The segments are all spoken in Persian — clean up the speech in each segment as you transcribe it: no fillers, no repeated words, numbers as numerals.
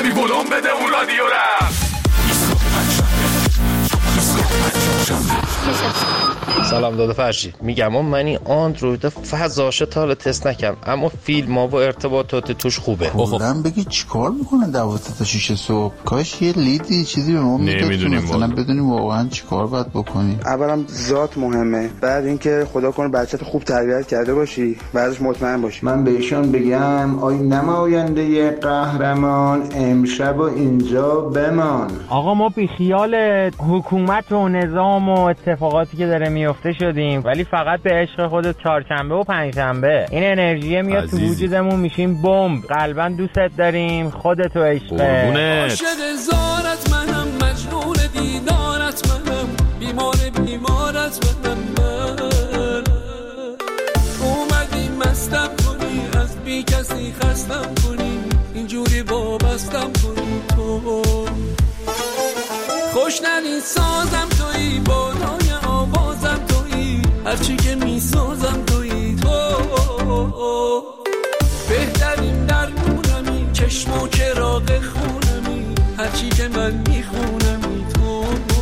بی بلوم بده اون رادیو رفت. سلام داده فرشی، میگم من این آندروید فضاشه تا حالا تست نکردم، اما فیلم ها و ارتباطات توش خوبه. کلن بگی چیکار میکنن 12 تا 6 صبح؟ کاش یه لیدی چیزی به ما میداد که مثلا بدونیم واقعا چیکار باید بکنیم. اولا ذات مهمه، بعد اینکه خدا کنه بچه‌ت خوب تربیت کرده باشی، بعدش مطمئن باشی. من بهشون بگم آی نماینده قهرمان امشب و اینجا بمان. آقا ما بی خیال حکومت و نظام و اتفاقاتی که داره میفته شدیم، ولی فقط به عشق خودت چهارشنبه و پنجشنبه این انرژی میاد تو وجودمون، میشیم بمب. قلبا دوستت داریم، خودت و عشقه. عاشق زارت منم، مجنون دیدارت منم، بیمارت منم. من اومدی مستم کنی، از بی کسی خستم کنی، اینجوری وابستم کنی. تو خوش ندید سازم تویی، بالای آوازم تویی، هرچی که میسازم تویی. تو بهترین درمونمی، چشم و چراغ خونمی، هرچی که من میخونمی. تو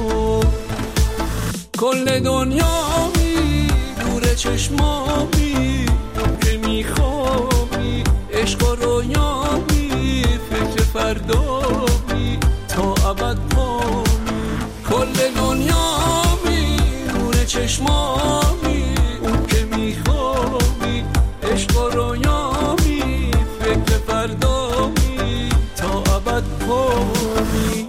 کل دنیامی، دور چشمامی، که میخوابی عشق و رویامی، فکر فردامی تا ابد پامی. کل دنیامی، دور چشمامی، اون که میخوابی عشق و رویامی، فکر فردامی تا ابد پامی.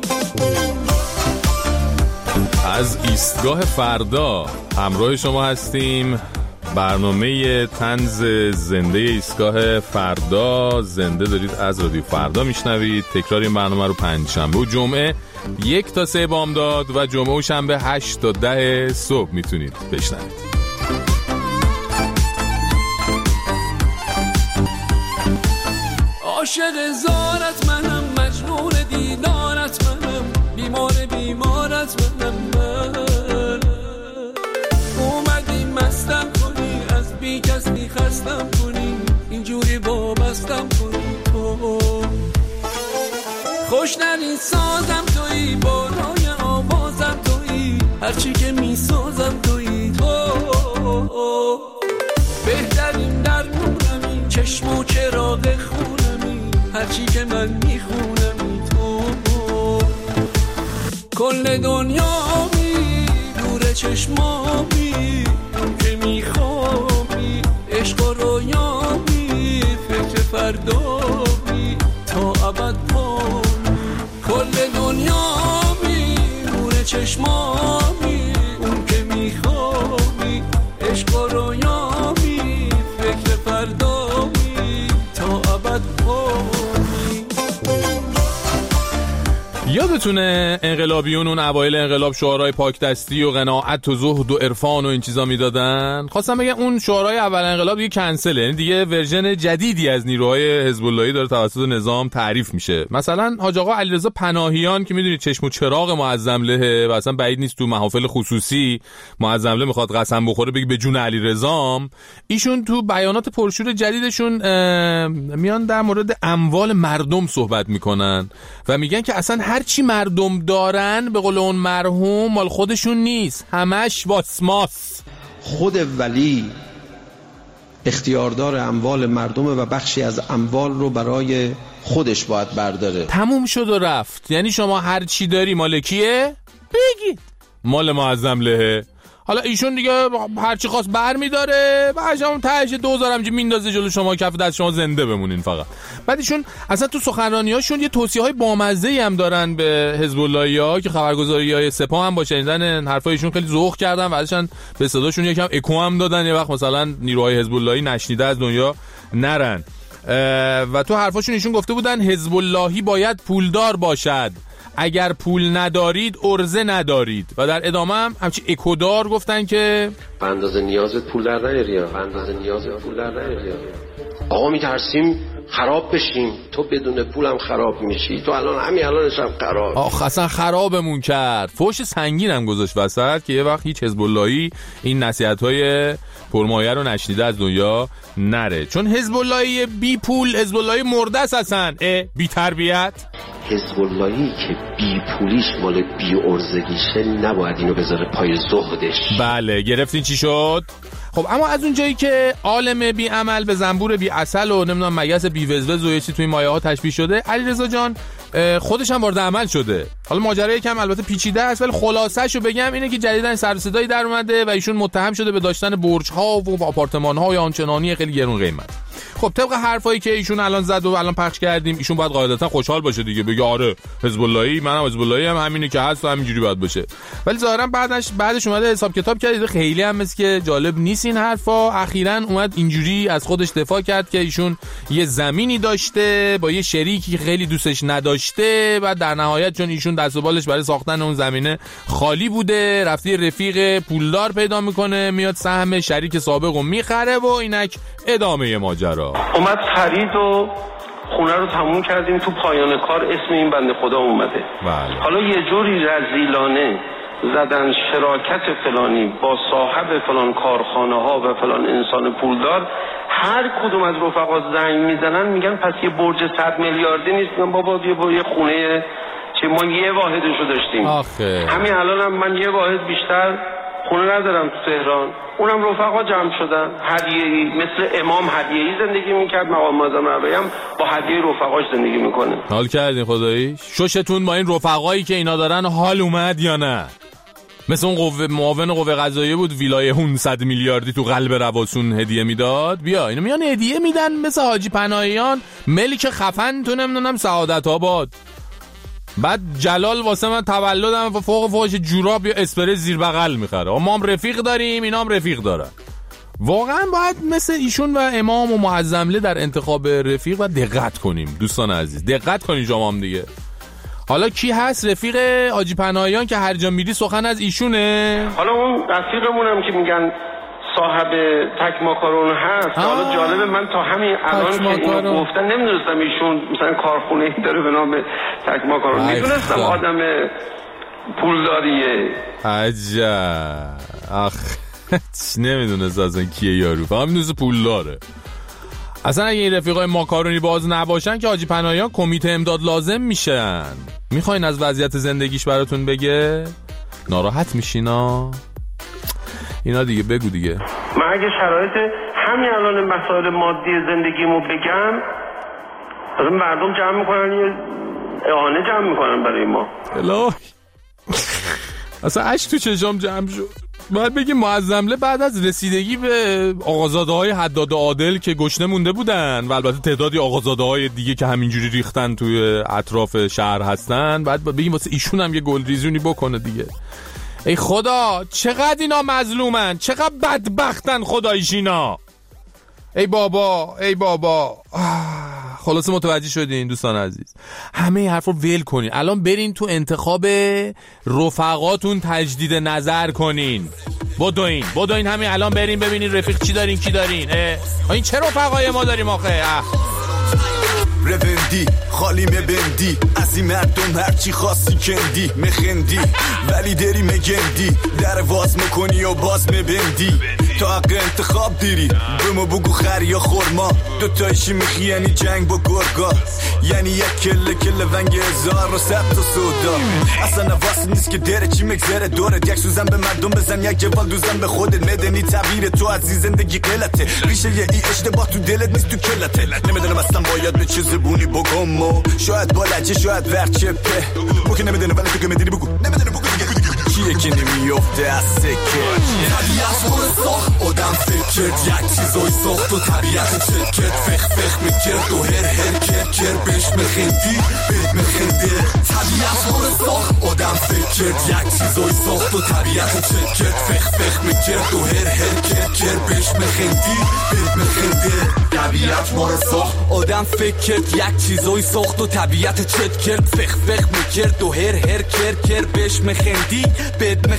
از ایستگاه فردا همراه شما هستیم. برنامه طنز زنده ایستگاه فردا، زنده دارید از رادیو فردا میشنوید. تکرار این برنامه رو پنجشنبه و جمعه 1 تا 3 بامداد و جمعه و شنبه 8 تا 10 صبح میتونید بشنوید. عاشق زارت منم، مجنون دیدارت منم، بیمارت منم. من اومدی مستم کنی، از بی کسی خستم کنی، اینجوری وابستم کنی. تو خوش ندید سازم تویی، بالای آوازم تویی، هرچی که میسازم تویی. تو بهترین درمونمی، چشم و چراغ خونمی، هرچی که من میخونمی. تو کل دنیامی، دور چشمامی، که میخوابی عشق و رویامی، فکر فردامی تا ابد پامی. کل دنیامی، دور چشمامی، اون که میخوابی عشق و رویامی، فکر فردامی تا ابد پامی. یادتونه انقلابیون اون اوایل انقلاب شعارهای پاک دستی و قناعت و زهد و عرفان و این چیزا میدادن؟ خواستم بگم اون شعارهای اول انقلاب دیگه کنسله، یعنی دیگه ورژن جدیدی از نیروهای حزب اللهی داره توسط نظام تعریف میشه. مثلا حاج آقا علیرضا پناهیان که میدونید چشم و چراغ معظم له و اصلا بعید نیست تو محافل خصوصی معظم له میخواد قسم بخوره بگه به جون علیرضام، ایشون تو بیانات پرشور جدیدشون میان در مورد اموال مردم صحبت میکنن و میگن که اصلا هرچی مردم دارن به قول اون مرحوم مال خودشون نیست، همش واسماس. خود ولی اختیاردار اموال مردم و بخشی از اموال رو برای خودش باید برداره. تموم شد و رفت. یعنی شما هرچی داری مال کیه؟ بگید مال معظم لهه. حالا ایشون دیگه هرچی خواست بر میداره و هم تهش 2000 همچه میندازه جلو شما، کف دست شما زنده بمونین فقط. بعد ایشون اصلا تو سخنرانیاشون یه توصیه‌های بامزه‌ای هم دارن به حزب اللهی‌ها که خبرگزاری‌های سپاه هم باشه، شنیدن حرفایشون خیلی ذوق کردن و ازشون به صداشون یکم اکو هم دادن، یه وقت مثلا نیروهای حزب اللهی نشنیده از دنیا نرن. و تو حرفاشون ایشون گفته بودن حزب اللهی باید پولدار باشد، اگر پول ندارید ارزه ندارید. و در ادامه هم همچی اکودار گفتن که به اندازه نیازت پول در نیاری، به اندازه نیازت پول در نیاری. آقا میترسیم خراب بشیم، تو بدون پولم خراب میشی، تو همین الانش هم خراب. اصلا خرابمون کرد. فوش سنگین هم گذاشت وسط که یه وقت هیچ حزب اللهی این نصیحت‌های پرمایه رو نشنیده از دنیا نره، چون حزب اللهی بی پول حزب اللهی مرده است، اصلا بی تربیت. حزب اللهی که بی پولیش مال بی ارزگیشه نباید اینو بذاره پای زهدش. بله گرفتین چی شد؟ خب اما از اون جایی که عالم بی عمل به زنبور بی عسل و نمیدونم مگس بی وزوز و چیزی توی مایه ها تشبیه شده، علیرضا جان خودش هم وارد عمل شده. حالا ماجرا یکم البته پیچیده است ولی خلاصه‌شو بگم اینه که جدیداً سر و صدایی در اومده و ایشون متهم شده به داشتن برج‌ها و آپارتمان‌های آنچنانی خیلی گرون قیمت. خب طبق حرفایی که ایشون الان زد و الان پخش کردیم، ایشون باید قاعدتا خوشحال باشه دیگه، بگه آره حزب اللهی، منم حزب اللهی هم همینه که هست و همینجوری باید باشه. ولی ظاهرا بعدش اومده حساب کتاب کرد، خیلی هم مثل که جالب نیست این حرفا. اخیراً اومد اینجوری از خودش دفاع کرد که ایشون یه زمینی داشته با یه شریکی خیلی دوستش نداشته و در نهایت چون ایشون دست و بالش برای ساختن اون زمینه خالی بوده، رفته رفیق پولدار پیدا میکنه، میاد سهم شریک سابقو میخره و اینک ادامه ماجرا. اومد خرید و خونه رو تموم کردیم، تو پایان کار اسم این بنده خدا اومده. بله. حالا یه جوری رذیلانه زدن شراکت فلانی با صاحب فلان کارخانه ها و فلان انسان پولدار، هر کدوم از رفقا زنگ میزنن میگن پس یه برج 100 میلیاردی نیست. میگن بابا یه خونه چه ما یه واحدشو داشتیم. همین الان هم من یه واحد بیشتر خونه ندارم تو تهران، اونم رفقا جمع شدن، هدیه‌ای مثل امام هدیه‌ای زندگی میکرد، مقام معظم رهبری هم با هدیه رفقاش زندگی میکنه. حال کردین خدایی؟ ششتون با این رفقایی که اینا دارن حال اومد یا نه؟ مثل اون معاون قوه قضاییه بود ویلای هون 100 میلیاردی تو قلب رواسون هدیه میداد. بیا اینا میان هدیه میدن مثل حاجی پناهیان ملک خفن تو نمیدونم سعادت آباد. بعد جلال واسه من تولدم و فوقش جوراب یا اسپرس زیر بغل میخره. ما هم رفیق داریم، اینا هم رفیق دارن. واقعا باید مثل ایشون و امام و معظمله در انتخاب رفیق و دقت کنیم. دوستان عزیز دقت کنین شما هم دیگه. حالا کی هست رفیق حاجی پناهیان که هر جا میری سخن از ایشونه؟ حالا اون رفیقمونم که میگن صاحب تک ماکارون هست. حالا جالبه من تا همین الان که اینو گفتن نمیدونستم ایشون مثلا کارخونه داره به نام تک ماکارون. میدونستم آدم پولداریه. عجب. آخ نمیدونست اصلا کیه یارو، فقط میدونست پول داره. اصلا اگه این رفیقای ماکارونی باز نباشن که حاجی پناهیان کمیته امداد لازم میشن. میخواین از وضعیت زندگیش براتون بگه؟ ناراحت میشینا اینا دیگه. بگو دیگه. من اگه شرایط همین الان مسائل مادی زندگیمو بگم، مثلا مردم جمع میکنن یه اعانه جمع میکنن برای ما. الهی اصلا اشک تو چشام جمع شد. باید بگیم معظمله بعد از رسیدگی به آقازاده‌های حداد عادل که گشنه مونده بودن و البته تعدادی آقازاده‌های دیگه که همینجوری ریختن توی اطراف شهر هستن، بعد بگیم واسه ایشون هم یه گلریزونی بکنه دیگه. ای خدا چقدر اینا مظلومن، چقدر بدبختن خداییش اینا. ای بابا ای بابا. خلاصه متوجه شدین دوستان عزیز، همه این حرف رو ول کنین، الان برین تو انتخاب رفقاتون تجدید نظر کنین. بدوین همین الان برین ببینین رفیق چی دارین کی دارین. این چه رفقای ما داریم آخه؟ رفندی خالی مبندی از این مردم هرچی خواستی کندی مخندی ولی داری مگندی در واز میکنی و باز مبندی تا حق انتخاب دیری به ما بگو خر یا خورما دوتایشی میخی یعنی جنگ با گرگا یعنی یک کله ونگ 1100 تا سودا اصلا نواسی نیست که دره چی مگذره دورت یک سوزن به مردم بزن یک جوال دوزن به خودت مدنی تعبیر تو از این زندگی قلته ریشه یه ای اشتباه تو دلت نیست تو کلته نمیدونم اصلا باید به چه زبونی بگم و شاید با لجه شاید ورچپه بو که نمیدونه ولی تو که میدونی بگو نمیدونه بگو کیه که نمیفته از سکه طبیعت رو ساخت آدم فکر یک چیزای ساخت و طبیعت چکت فخ میکرد و هر کر بهش مخندی بهت مخنده طبیعت رو ساخت آدم فکر یک چیزای ساخت و طبیعت چکت فخ میکرد و هر کر بهش مخندی بهت مخنده طبیعت ما رو ساخت آدم فکر یک چیزای ساخت و طبیعت چت کرد فخ میکرد و هر کر بهش مخندی بد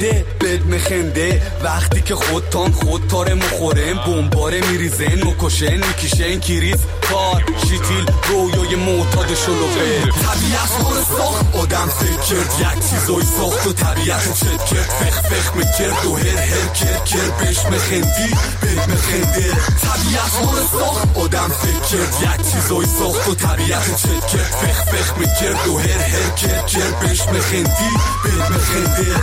مخنده وقتی که خودتاره مخورن بمباره میریزن مکشن میکشن کریز کار شیتیل رویای معتاد شلوغه طبیعت ما رو ساخت آدم فکر یک چیزای ساخت و طبیعت چت کرد فخ میکرد و هر کر بهش مخندی بد مخنده طبیعت ما رو ساخت آدم فکر یک چیزای ساخت و طبیعت چک کرد فخ میکرد و هر کرد بهش مخندی بهت مخنده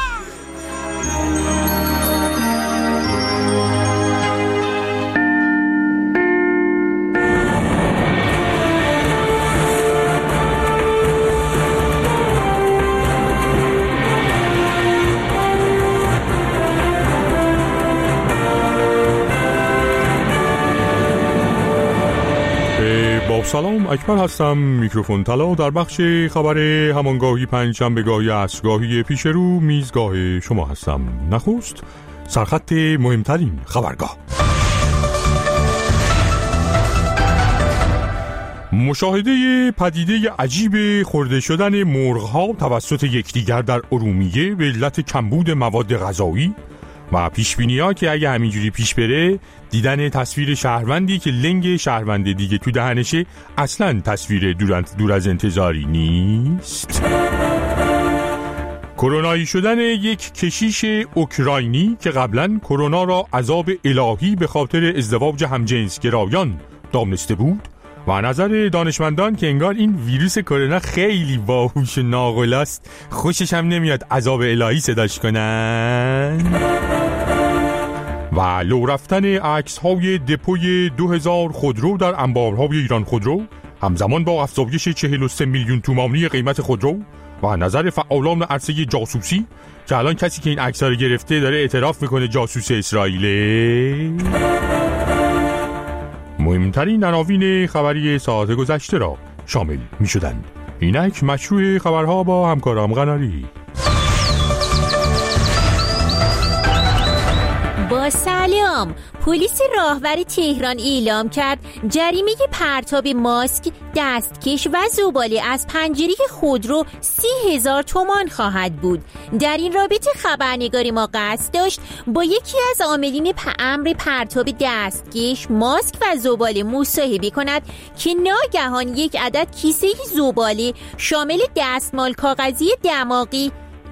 سلام، اکبر هستم. میکروفون طلا در بخش خبر همانگاهی پنجشنبهگاهی عصرگاهی پیش رو میزگاه شما هستم. نخست سرخط مهمترین خبرگاه. مشاهده پدیده عجیب خورده شدن مرغ‌ها توسط یکدیگر در ارومیه به علت کمبود مواد غذایی و پیشبینی‌ها که اگه همینجوری پیش بره دیدن تصویر شهروندی که لنگ شهروند دیگه تو دهنشه اصلاً تصویر دور از انتظاری نیست. کرونایی شدن یک کشیش اوکراینی که قبلاً کرونا را عذاب الهی به خاطر ازدواج همجنس گرایان دانسته بود و نظر دانشمندان که انگار این ویروس کرونا خیلی باهوش و ناقلاست خوشش هم نمیاد عذاب الهی صداش کنن. و لو رفتن عکس‌های دپوی 2000 خودرو در انبارهای ایران خودرو همزمان با افزایش 43 میلیون تومانی قیمت خودرو و نظر فعالان عرصه جاسوسی که الان کسی که این عکس‌ها رو گرفته داره اعتراف میکنه جاسوس اسرائیله. مهمترین عناوین خبری ساعت گذشته را شامل می شدند. اینک مشروع خبرها با همکارم قناری. با سلام. پلیس راهور تهران اعلام کرد جریمه پرتاب ماسک، دستکش و زباله از پنجره خودرو 30,000 تومان خواهد بود. در این رابطه خبرنگار ما قصد داشت با یکی از عاملین امر پرتاب دستکش، ماسک و زباله مصاحبه کند که ناگهان یک عدد کیسه زباله شامل دستمال کاغذی دماغی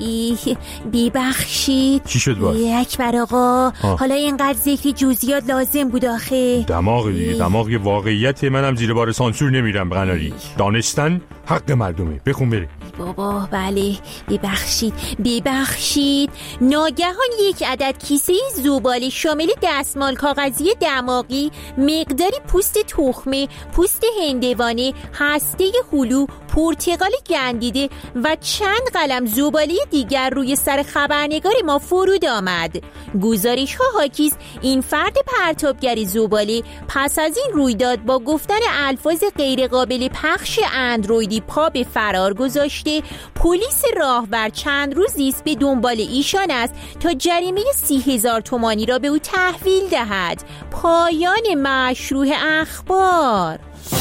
ببخشید. چی شد باز؟ اکبر آقا حالا اینقدر ذکر جزئیات لازم بود آخه. دماغ دیگه، دماغ واقعیت. منم زیر بار سانسور نمیرم قناری. دانستن حق مردمه. بخون بره بابا. بله ببخشید. ناگهان یک عدد کیسه زباله شامل دستمال کاغذی دماغی، مقداری پوست تخمه، پوست هندوانه، هسته هلو، پرتقال گندیده و چند قلم زباله دیگر روی سر خبرنگار ما فرود آمد. گزارش ها حاکیست این فرد پرتابگر زباله پس از این رویداد با گفتن الفاظ غیر قابل پخش اندرویدی پا به فرار گذاشته. پلیس راهور چند روزی است به دنبال ایشان است تا جریمه 30,000 تومانی را به او تحویل دهد. پایان مشروع اخبار.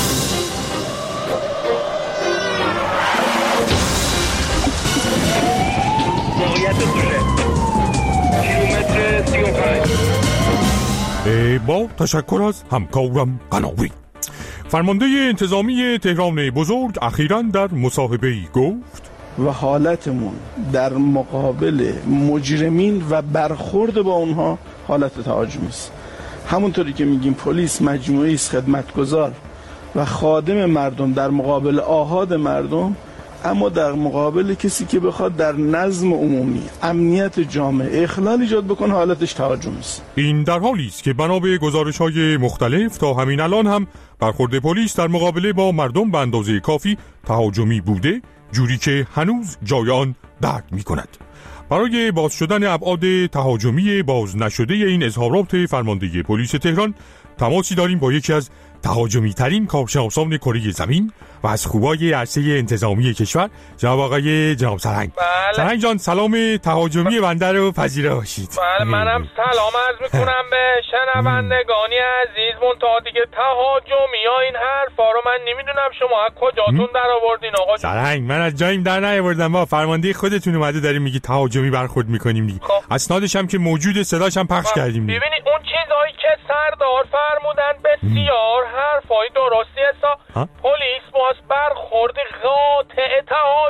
کیلومتر 35. با تشکر از همکارم قناوی. فرمانده انتظامی تهران بزرگ اخیراً در مصاحبه‌ای گفت و حالتمون در مقابل مجرمین و برخورد با اونها حالت تهاجمی است. همونطوری که میگیم پلیس مجموعه‌ای است خدمتگزار و خادم مردم در مقابل آحاد مردم، اما در مقابل کسی که بخواد در نظم عمومی امنیت جامعه اخلال ایجاد بکنه حالتش تهاجمی است. این در حالی است که بنا به گزارش‌های مختلف تا همین الان هم برخورد پلیس در مقابله با مردم به اندازه کافی تهاجمی بوده، جوری که هنوز جای آن درد می‌کند. برای باز شدن ابعاد تهاجمی باز نشده این اظهارات فرمانده پلیس تهران تماسی داریم با یکی از تهاجمی ترین کارشناسان کره زمین و از خوبای عرصه انتظامی کشور، جناب سرهنگ. بله. سرهنگ جان، سلام تهاجمی بنده رو پذیرا باشید. بله، منم سلام عرض میکنم به شنوندگانی عزیز. منتها دیگه تهاجمی ها این حرفا رو من نمیدونم شما از کجاتون در آوردین آقا. سرهنگ من از جاییم در نیاوردم، با فرمانده خودتون اومده داریم میگی تهاجمی برخورد میکنیم دیگه. اسنادش هم که موجوده، صداش هم پخش کردیم. ببینید اون چیزایی که سردار فرمودن بسیار حرفای درستی است. پلیس باز برخورد قاطع تهاجمی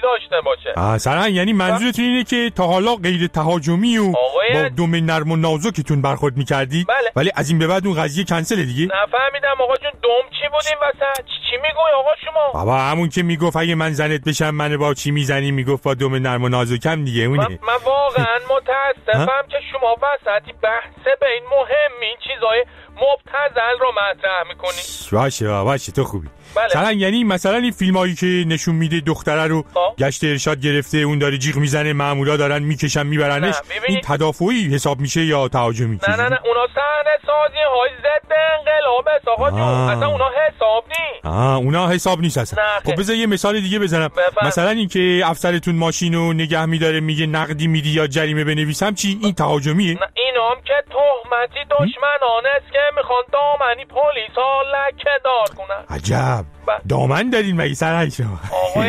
داشته باشه. سرنگ یعنی منظورتون اینه که تا حالا غیر تهاجمی و با دوم نرم و نازکتون برخورد میکردید؟ بله. ولی از این به بعد اون قضیه کنسله دیگه؟ نفهمیدم آقا جون، دوم چی بودیم وسط؟ چی میگوی آقا شما؟ بابا همون که میگفت اگه من زنت بشم منو با چی میزنی، میگفت با دوم نرم و نازکم دیگه اونه. من واقعا متاسفم که شما وسطی بحث به این مهمین چیزای مبتذل رو مطرح میکنی. باشه تو خوبی. بله. سرنگ یعنی مثلا این فیلمایی که نشون میده دختره رو گشت ارشاد گرفته، اون داره جیغ میزنه، مامورا دارن میکشن میبرنش، این تدافعی حساب میشه یا تهاجمی؟ نه اونا صحنه سازی های ضد انقلاب است آقا جون، اصلا اونا حساب نیست. اونا حساب نیست اصلا. خب بذار یه مثال دیگه بزنم. مثلا این که افسرتون ماشینو نگه میداره میگه نقدی میدی یا جریمه بنویسم، چی این تهاجمیه؟ نه اینا هم که تهمتی دشمنانه است که میخوان دامنی پلیسا لکه دار کنن. عجب دامن دارین مگه سرنگ شما؟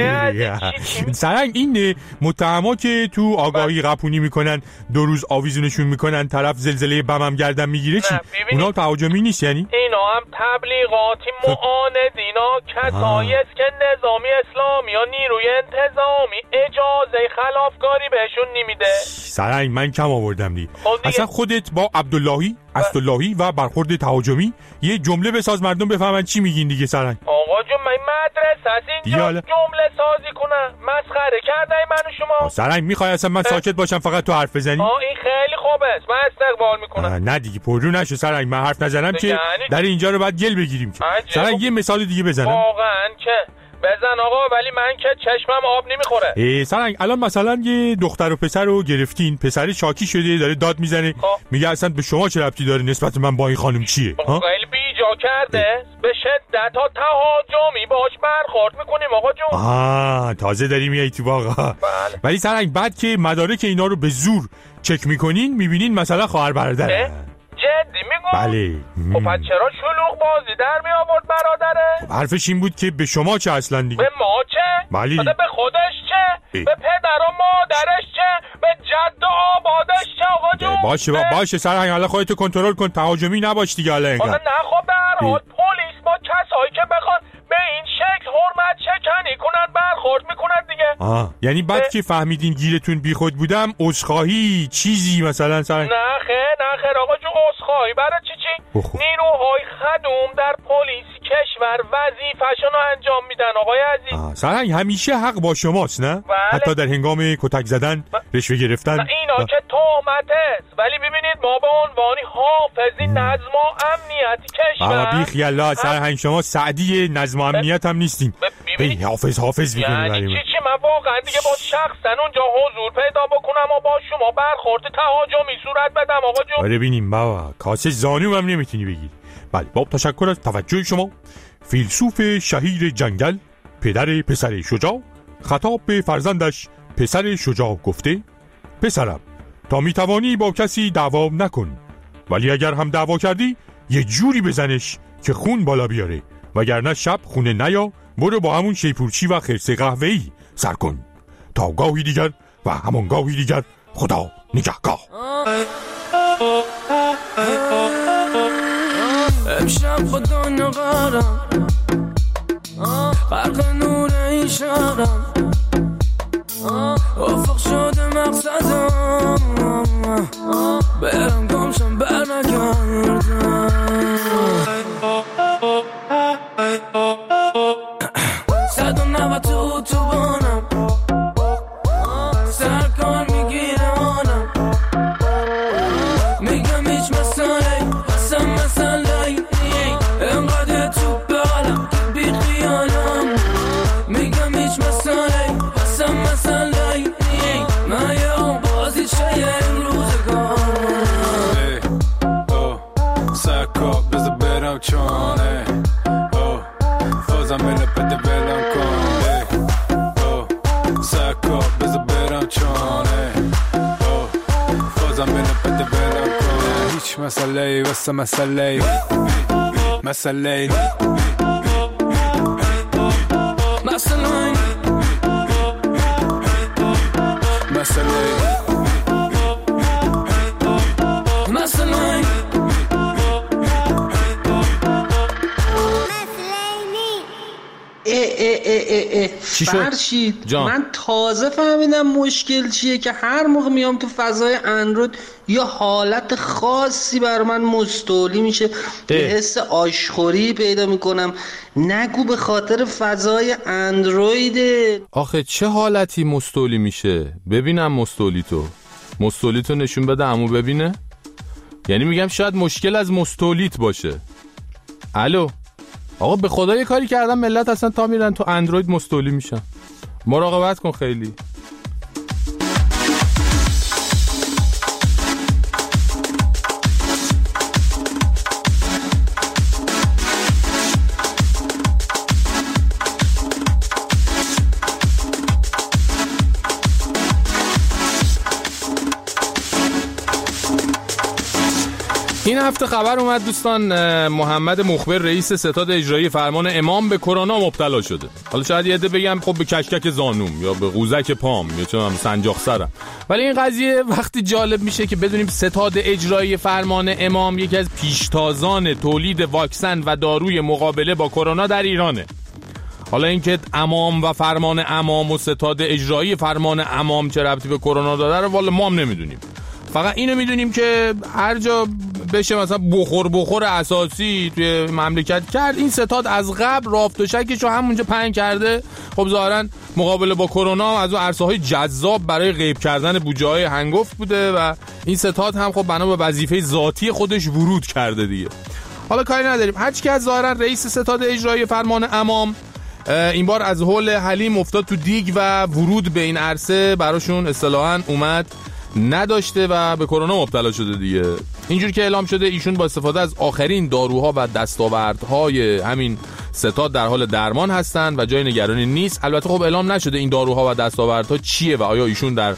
سرنگ این متهما که تو آگاهی قپونی میکنن 2 روز آویزونشون میکنن طرف زلزله بم هم گردن میگیره، چی اونا تهاجمی نیست یعنی؟ اینا هم تبلیغاتی معاندینا کسایی است که نظامی اسلامی یا نیروی انتظامی اجازه خلافکاری بهشون نمیده. سرنگ من کم آوردم دیگه. اصلا خودت با عبداللهی اسداللهی و برخورد تهاجمی یه جمله بساز مردم بفهمن چی میگین دیگه سرنگ. آقا جون من مدرسه از اینجا جمله سازی کنم مسخره کرده منو شما؟ سرنگ میخوای اصلا من ساکت باشم فقط تو حرف بزنی؟ این خیلی خوبه است، من استقبال میکنم. نه دیگه پررو نشو سرنگ، من حرف نزنم که در اینجا رو باید گل بگیریم که. سرنگ یه مثال دیگه بزنم. واقعا که بزن آقا، ولی من که چشمم آب نمیخوره. سرنگ الان مثلا یه دختر و پسر رو گرفتین، پسر شاکی شده داره داد میزنه، میگه اصلا به شما چه ربطی داره نسبت من با این خانم چیه؟ خیلی بیجا کرده، به شدت ها تهاجمی باش برخورد میکنیم آقا جون. تازه داری میای تو واقعا. ولی سرنگ بعد که مدارک اینا رو به زور چک میکنین میبینین مثلا خواهر برادره. جدی میگو؟ بله. خب پس چرا شلوغ بازی در می آورد برادره؟ حرفش این بود که به شما چه اصلا دیگه؟ به ما چه؟ بله. به خودش چه؟ به پدر و مادرش چه؟ به جد و آبادش چه آقا جون؟ باشه سرهنگ حالا خودتو کنترل کن، تهاجمی نباش دیگه حالا اینقدر. نه خب به هر حال پلیس با کسایی که بخوان به این شکل حرمت شکنی کنن برخورد میکنن دیگه. یعنی بعد که فهمیدین گیرتون بیخود بودم عذرخواهی چیزی مثلا سرهنگ؟ نه خیر آقا جون، عذرخواهی برای چی؟ نیروهای خدوم در پلیس کشور وظیفه‌شون رو انجام میدن آقای عزیز. سرهنگ همیشه حق با شماست نه؟ بله. حتی در هنگام کتک زدن، رشوه گرفتن. اینا که تهمت است، ولی ببینید ما به عنوان حافظی نظم و امنیت کشور. بی خیالا سرهنگ شما سعدی نظم و امنیت هم نیستین. حافظ میکنی. یعنی چی من واقعا دیگه با شخصا اونجا حضور پیدا بکنم و با شما برخورد تهاجمی صورت بدم آقا جون؟ آره ببینیم بابا کاسه زانو هم نمیتونی بگیری. بله با تشکر از توجه شما. فیلسوف شهیر جنگل پدر پسر شجاع خطاب به فرزندش پسر شجاع گفته: پسرم تا میتوانی با کسی دعوا نکن، ولی اگر هم دعوا کردی یه جوری بزنش که خون بالا بیاره، وگرنه شب خونه نیا، برو با همون شیپورچی و خرس قهوه‌ای سر کن. تا گاهی دیگر و همان گاهی دیگر، خدا نگهگاه. امشب با دنیا قرم غرق نور این شهرم، افق شده مقصدم، برم گمشم بر نگردم. صد و نوت تو بانم، سرکار میگیره آنم، میگم هیچ مسئله انقدر تو بالم بی خیالم، میگم هیچ مسئله من یا بازی چه این روزگار. سرکار بذار برم چانه، فازم منو بده بلم کنه. سرکار بذار برم چانه، فازم منو بده بلم کنه. هیچ مسئله واسه مسئله فرشید من تازه فهمیدم مشکل چیه که هر موقع میام تو فضای اندروید یا حالت خاصی بر من مستولی میشه که حس آشخوری پیدا میکنم. نگو به خاطر فضای اندرویده. آخه چه حالتی مستولی میشه؟ ببینم مستولیتو نشون بده عمو ببینه. یعنی میگم شاید مشکل از مستولیت باشه. الو آقا به خدا یه کاری کردم ملت اصلا تا میرن تو اندروید مستولی میشن. مراقبت کن خیلی. این هفته خبر اومد دوستان، محمد مخبر رئیس ستاد اجرایی فرمان امام به کرونا مبتلا شده. حالا شاید یه عده بگم خب به کشکک زانوم یا به قوزک پام یا چه سنجاق سرم، ولی این قضیه وقتی جالب میشه که بدونیم ستاد اجرایی فرمان امام یکی از پیشتازان تولید واکسن و داروی مقابله با کرونا در ایرانه. حالا اینکه امام و فرمان امام و ستاد اجرایی فرمان امام چه ربطی به کرونا داره رو والا ما هم نمیدونیم. فقط اینو میدونیم که هر جا بشه مثلا بخور اساسی توی مملکت کرد، این ستاد از قبل رافت و شکش رو همونجا پهن کرده. خب ظاهرا مقابله با کرونا از اون عرصه‌های جذاب برای غیب کردن بودجه‌های هنگفت بوده و این ستاد هم خب بنا به وظیفه ذاتی خودش ورود کرده دیگه. حالا کاری نداریم، هر چی که از ظاهرا رئیس ستاد اجرایی فرمان امام این بار از هول حلیم افتاد تو دیگ و ورود به این عرصه براشون اصطلاحاً اومد نداشته و به کرونا مبتلا شده دیگه. اینجور که اعلام شده ایشون با استفاده از آخرین داروها و دستاوردهای همین ستاد در حال درمان هستند و جای نگرانی نیست. البته خب اعلام نشده این داروها و دستاوردها چیه و آیا ایشون در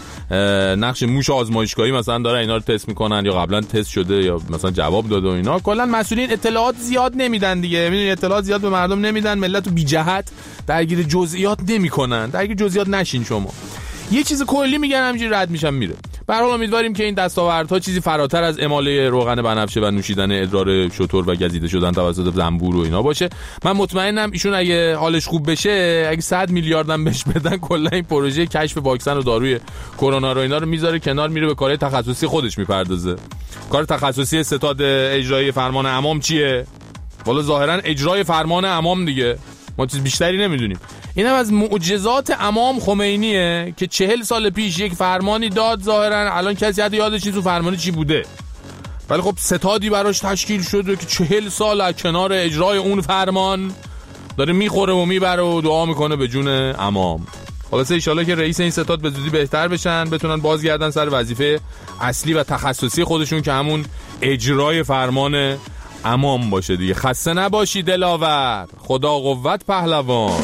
نقش موش آزمایشگاهی مثلا داره اینا رو تست میکنن یا قبلا تست شده یا مثلا جواب داده و اینا. کلا مسئولین اطلاعات زیاد نمیدن دیگه. میدونید اطلاعات زیاد به مردم نمیدن، ملت رو بی جهت درگیر جزئیات نمیکنن. درگیر جزئیات نشین شما. یه چیز کلی میگن همینجوری رد میشن میره. به هر حال امیدواریم که این دستاوردها چیزی فراتر از اماله روغن بنفشه و نوشیدن ادرار شتر و گزیده شدن توسط زنبور و اینا باشه. من مطمئنم ایشون اگه حالش خوب بشه، اگه 100 میلیاردم بهش بدن، کلا این پروژه کشف واکسن و داروی کرونا رو اینا رو میذاره کنار، میره به کارهای تخصصی خودش میپردازه. کار تخصصی ستاد اجرایی فرمان امام چیه؟ والا ظاهرا اجرای فرمان امام دیگه. ما چیز بیشتری نمیدونیم. اینم از معجزات امام خمینیه که 40 سال پیش یک فرمانی داد، ظاهرا الان کسی حتی یادش نیست تو فرمانی چی بوده، ولی خب ستادی براش تشکیل شده که 40 سال از کنار اجرای اون فرمان داره میخوره و میبره و دعا میکنه به جون امام. خلاصه ان شاءالله که رئیس این ستاد به زودی بهتر بشن، بتونن بازگردن سر وظیفه اصلی و تخصصی خودشون که همون اجرای فرمان امام باشه دیگه. خسته نباشی دلاور، خدا قوت پهلوان.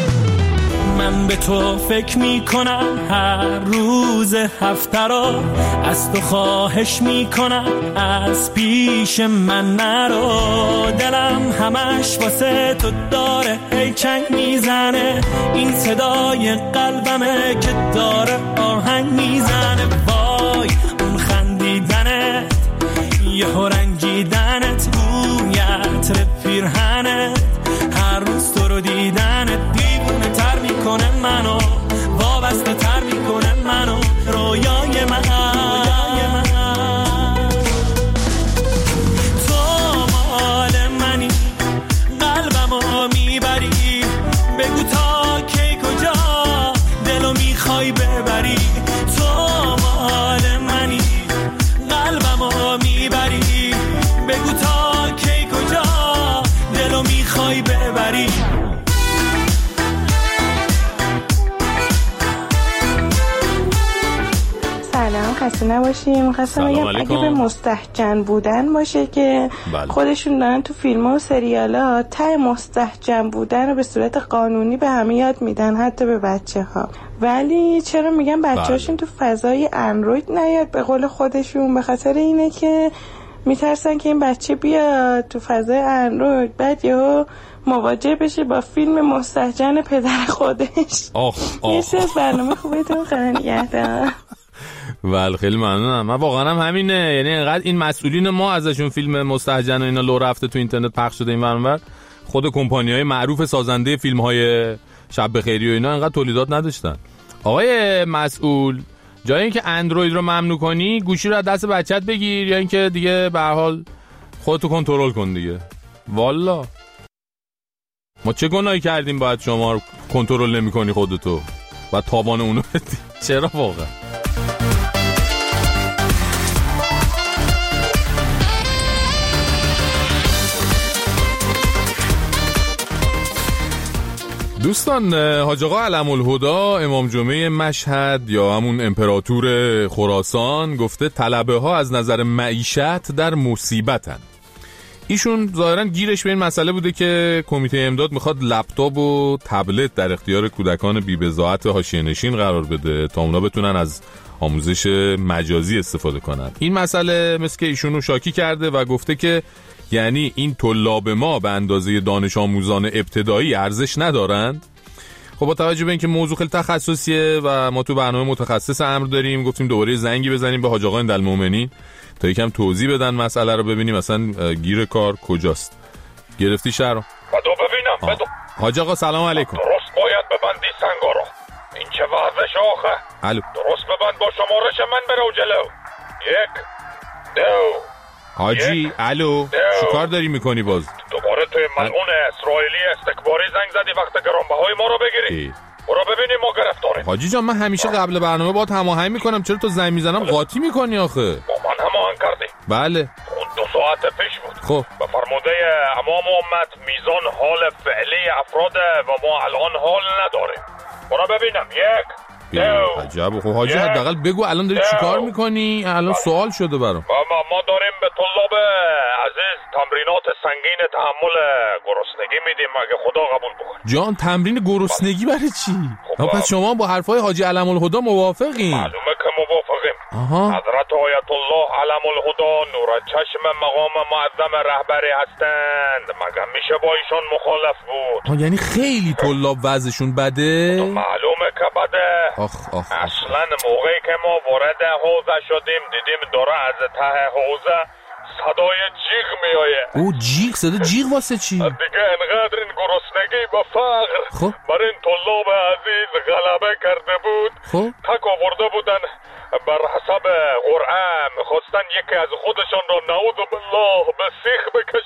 من به تو فکر میکنم هر روز هفته را، از تو خواهش میکنم از پیش من نرو. دلم همش واسه تو داره هی چنگ میزنه، این صدای قلبمه که داره آهنگ میزنه. وای اون خندیدنت، یه رنگیدنت، بویت پیرهنت، هر روز تو رو دیدنت دیوونه تر میکنه منو، وابسته تر میکنه منو، رویای من. تو مال منی، قلبمو میبری، بگو تا کی کجا دلو میخوای ببری. تو مال منی، قلبمو میبری، بگو تا کی کجا دلو میخوای ببری. سلام، خسته نباشیم. خواستم بگم اگه به مستهجن بودن باشه که خودشون دارن تو فیلم ها و سریال ها ته مستهجن بودن رو به صورت قانونی به همه یاد میدن، حتی به بچه ها. ولی چرا میگن بچه هاشون تو فضای اندروید نیاد؟ به قول خودشون به خاطر اینه که میترسن که این بچه بیاد تو فضای اندروید بعد یهو مواجه بشه با فیلم مستهجن پدر خودش. یه سه برنامه خوبتون خیلی نگهدار. ول خیلی ممنونم. من واقعا هم همینه، یعنی انقدر این مسئولین ما ازشون فیلم مستهجن و اینا لو رفته تو اینترنت پخش شده این برنامه، خود کمپانی‌های معروف سازنده فیلم‌های شب بخیری و اینا انقدر تولیدات نداشتن. آقای مسئول، جای اینکه اندروید رو ممنوع کنی گوشی رو از دست بچت بگیر، یا اینکه دیگه به هر حال خودتو کنترل کن دیگه. والا ما چه گناهی کردیم باید شما رو کنترل نمی‌کنی خودتو و تاوان اونو بدی؟ چرا واقعا؟ دوستان، حاج آقا علم الهدا امام جمعه مشهد یا همون امپراتور خراسان گفته طلبه ها از نظر معیشت در مصیبتن. ایشون ظاهرا گیرش به این مسئله بوده که کمیته امداد میخواد لپتاپ و تبلت در اختیار کودکان بی‌بضاعت حاشیه‌نشین قرار بده تا اونا بتونن از آموزش مجازی استفاده کنن. این مسئله مثل که ایشونو شاکی کرده و گفته که یعنی این طلاب ما به اندازه دانش آموزان ابتدایی ارزش ندارند. خب با توجه به اینکه موضوع خیلی تخصصیه و ما تو برنامه متخصص امر داریم، گفتیم دوباره زنگی بزنیم به حاج آقا عندالمؤمنین تا یکم توضیح بدن مسئله رو، ببینیم اصلا گیر کار کجاست. گرفتی شهر؟ بدو ببینم بدو. حاج آقا سلام علیکم. درست باید ببندی سنگا رو. این چه وضعش آخه؟ الو. درست ببند با شمارش من برو جلو. 1 2 حاجی الو، چیکار داری میکنی باز؟ دوباره توی ملعون اسرائیلی استکباری زنگ زدی وقت گرانبهای ما رو بگیری. برو ببینیم ما گرفتاریم. حاجی جان من همیشه قبل برنامه باهات هماهنگ میکنم، چرا تو زنگ میزنم قاطی میکنی آخه؟ با من هماهنگ کردی؟ بله. اون 2 ساعت پیش بود. خب به فرموده امام امت میزان حال فعلی افراد و ما الان حال نداریم. برو ببینم. 1 2 عجب. خب حاجی حداقل بگو الان داری چیکار میکنی؟ الان سوال شده برام. ما داریم به طلاب عزیز تمرینات سنگین تحمل گرسنگی میدیم اگه خدا قبول بکنه. جان تمرین گرسنگی برای چی؟ پس شما با حرفای حاجی علم الهدا موافقین؟ معلومه که موافقیم. حضرت آیت الله علم الهدا نور چشم مقام معظم رهبری هستند، مگه میشه با ایشان مخالف بود؟ یعنی خیلی طلاب وضعشون بده؟ معلومه که بده. اصلا موقعی که ما وارد حوزه شدیم دیدیم داره از ته حوزه صدای جیغ میایه. او جیغ؟ صدا جیغ واسه چی؟ دیگه انقدر این گرسنگی و فقر بر این طلاب عزیز غلبه کرده بود. تک آورده بودن بر حسب قرعه میخواستن یکی از خودشان رو نعوذ بالله به سیخ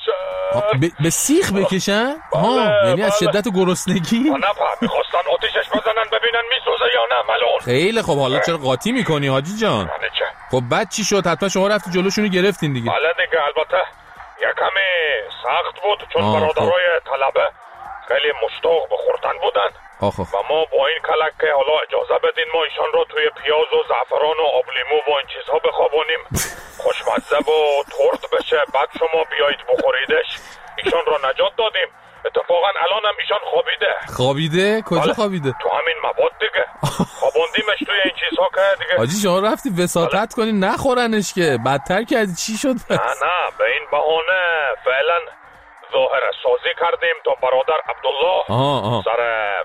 بکشن. به سیخ بکشن؟ یعنی از شدت گرسنگی؟ میخواستن آتیشش بزنن ببینن میسوزه یا نه ملعون. خیلی خب، حالا چرا قاطی میکنی حاجی جان؟ خب بعد چی شد؟ حتما شما رفتی جلوشونو گرفتین دیگه. بله دیگه، البته یکمی سخت بود چون برادرای طلبه خیلی مشتاق به خوردن بودن و ما با این کلک که حالا اجازه بدین ما ایشان رو توی پیاز و زعفران و آب لیمو و این چیزها بخوابونیم خوشمزه و ترد بشه، بعد شما بیایید بخوریدش. ایشان رو نجات دادیم. اتفاقا الان هم ایشان خوابیده؟ کجا خوابیده؟ تو همین مواد دیگه. خوابوندیمش توی این چیزها که دیگه. حاجی شما رفتی وساطت کنی نخورنش که بدتر کردی. چی شد بس؟ نه به این بهانه فعلا ظاهر سازی کردیم تا برادر عبدالله سر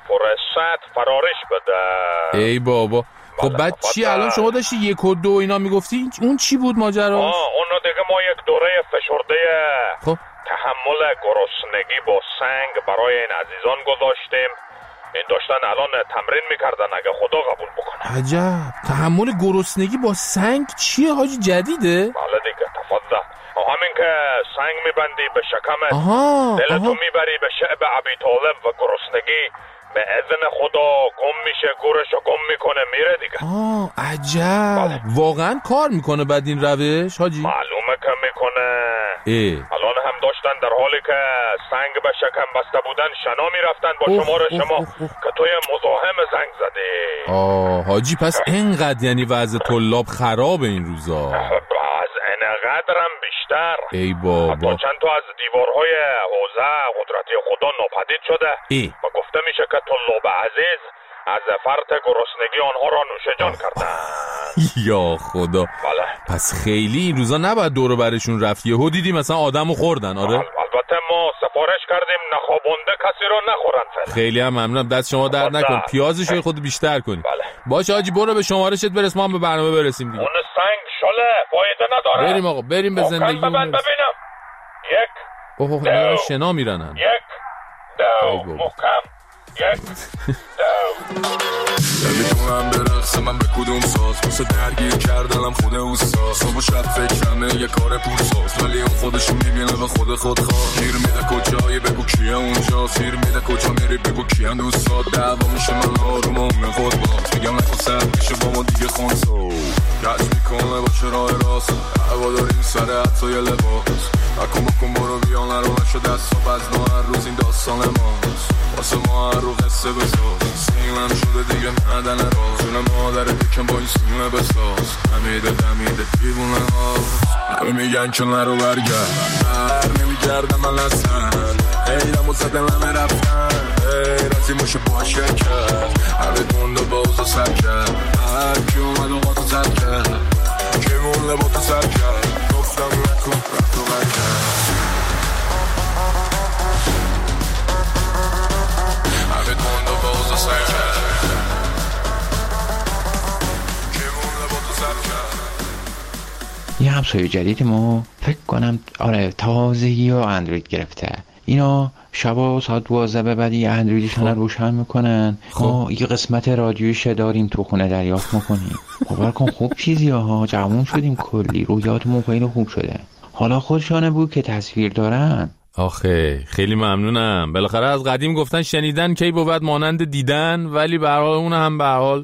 فرصت فرارش بده. ای بابا. خب بعد چی الان شما داشتی 1 و 2 اینا میگفتی؟ اون چی بود ماجرا؟ اونو دیگه ما یک دوره فشرده تحمل گرسنگی با سنگ برای این عزیزان گذاشتیم. این داشتن الان تمرین میکردن اگه خدا قبول بکنه. عجب. تحمل گرسنگی با سنگ چیه حاجی؟ جدیده؟ بله دیگه، تفضل. همین که سنگ میبندی به شکمت، دلتو میبری به شعب ابی طالب و گرسنگی به اذن خدا گم میشه، گورشو گم میکنه میره دیگه. عجب. واقعا کار میکنه بعد این روش حاجی؟ معلومه که میکنه. الان هم داشتن در حالی که سنگ به شکم بسته بودن شنا میرفتن با شمار شما که توی مزاحم زنگ زده. حاجی پس اینقدر یعنی وضع طلاب خرابه این روزا؟ از اینقدرم بیشتر. ای بابا. چند تا از دیوارهای حوزه قدرتی خدا ناپدید شده و گفته میشه که طلاب عزیز از فرط گرسنگی آنها را نوش جان کردن. یا خدا. بله. پس خیلی این روزا نباید دور برشون رفت. یهو دیدی مثلا آدمو خوردن. آره البته ما سفارش کردیم نخوابونده کسی رو نخورن فعلا. خیلی هم ممنونم، دست شما درد نکن. پیازشو خود بیشتر کنی. بله. باشه حاجی برو به شمارشت برس، ما هم به برنامه برسیم دیگه. اون سنگ شله فایده نداره. بریم آقا، بریم به زندگی. ببینم. 1 اوه شنا میرنن. 1 محکم 1 نمیدونم برقصه من به کدوم ساز واسه درگیر کردنم خود اوستا صبح و شب فکرمه یه کار پولساز ولی اون خودشو میبینه به خود خواه گیر میده کجایی بگو کیه اونجا سیر میده کجا میری بگو کیه دوستات دعوا میشه من آروم اون خود باز میگم نکن سر میشه با ما دیگه خونسو کج میکنه با چرای راست هوا داریم سر حتی یه لباس بکن برو بیا نرو نشو دست و بزن هر روز این داستان ماست واسه ما هر رو قصه بساز سینم شده دیگه معدن راز جون مادر یکم با این سینه بساز دمیده دیوونه هاست همه میگن که نرو برگرد بر نمیگردم من اصلا ایرم و زدم همه رفتن رازی موشه باشه کرد همه گنده باز و سر کرد هر کی اومد و قاطو سر کرد کی مونه با تو سر کرد گفتم نکن رفت و برگرد همه گنده باز و سر کرد کی مونه با تو سر کرد. یه همسایه جدید ما فکر کنم آره تازگی و اندروید گرفته اینا شبا ساعت 12 به بعد یه اندرویدشون رو روشن میکنن ما یه قسمت رادیویش داریم تو خونه دریافت میکنیم خبر کن خوب چیزی ها جوون شدیم کلی رویاتمون خیلی خوب شده حالا خودشانه بود که تصویر دارن آخه خیلی ممنونم بالاخره از قدیم گفتن شنیدن کی بود مانند دیدن ولی به هر حال اون هم به هر حال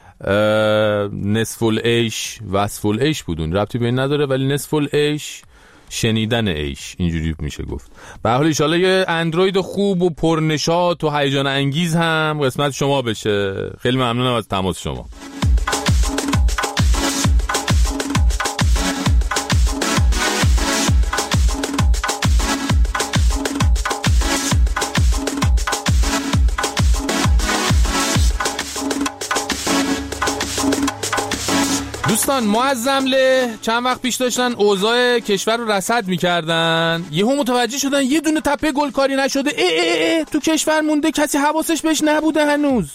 نصف العیش وصف العیش بودون ربطی به این نداره ولی نصف العیش شنیدن عیش اینجوری میشه گفت به هر حال ان شاءالله یه اندروید خوب و پرنشاط و هیجان انگیز هم قسمت شما بشه خیلی ممنونم از تماس شما دوستان معظمله چند وقت پیش داشتن اوضاع کشور رو رصد میکردن یهو متوجه شدن یه دونه تپه گلکاری نشده تو کشور مونده کسی حواسش بهش نبوده هنوز